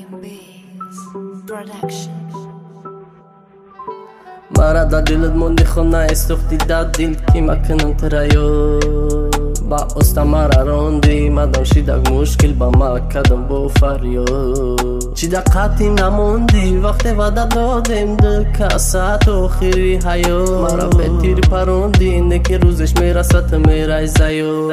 Karim Beats Production. مرا دلت موندی خونه سوختی داد دل کی مکنم ترایو با استمر روندی مدام شیدک مشکل با ما کدم بو فریو چی دقاتی نموندی وقت وعده دادم دل کسات و خیری هایو مرا به تیر پروندی نکی روزش میرسد میرای زایو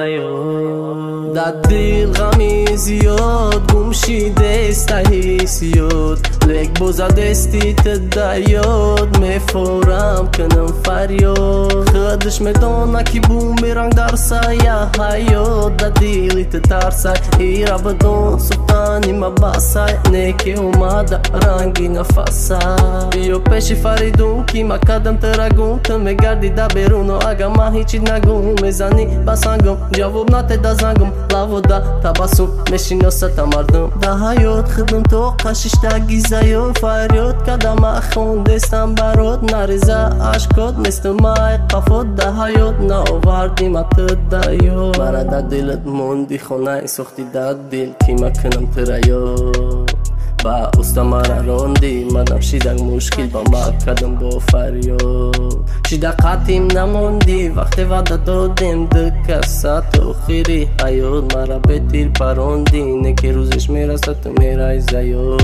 داد دل غمی زیاد گمشیده استحیسیود لیک بوزا دستی تدایود میفورم کنم فریاد خودش میدونه کی بومیرانگ در سایه هایود دا دیلی تترسای ایرا بدون سلطانی مباسای نیکی اومده رنگی نفسای بیو پیشی فریدون کی ما کدم ترگون تو میگردی دا بیرونو اگه ما هیچی نگم میزنی بسنگم جواب نته دا زنگم لابو دا تبسم میشینو ستا مردم دا هایود خدم تو قشش دا گیزایو فریاد کدم اخون دستم برود نریزه عشقات مثل مای قفود دا هایود ناوردی ما تدایو مرا دا دلت موندی خونه سوختی دا دل کی مکنم ترایو با استمر روندی مدام شیدک مشکل با ما کدم با فریو شیدقاتیم نموندی وقت وعده دادم دکسات و خیری هایود مرا به تیر پروندی نکی روزش میرسد میرای زایو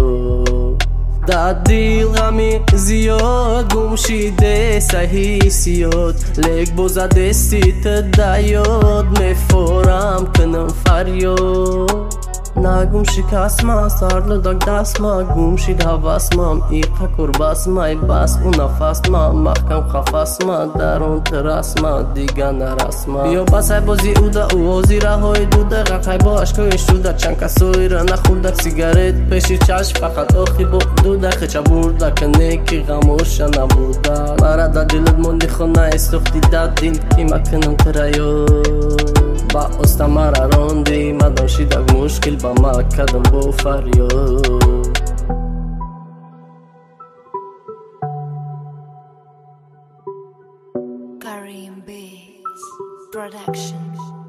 دا دیل غمی زیاد گمشیده سهیسیود لیک بوزا دستی تدایود میفورم کنم فریود نگم شکستم سرد داگ دستم گم شید حواسم ایقا کرباسم ای بس اون نفسم محکم خفاسم درون ترسم دیگه نرسم بیا بسای بازی اوده او زیره های دو دقیقه با عشقای شده چند کسایی را نخورده سیگارت پیشی چشم فقط آخی با دو دقیقه چه برده که نیکی غموش نبوده مرا دا دلت موندی خونه سوختی دا دل کی مکنم ترایو با استمر روندی مدام شیدک مشکل با ما کدم بو فریو Karim Beats Production.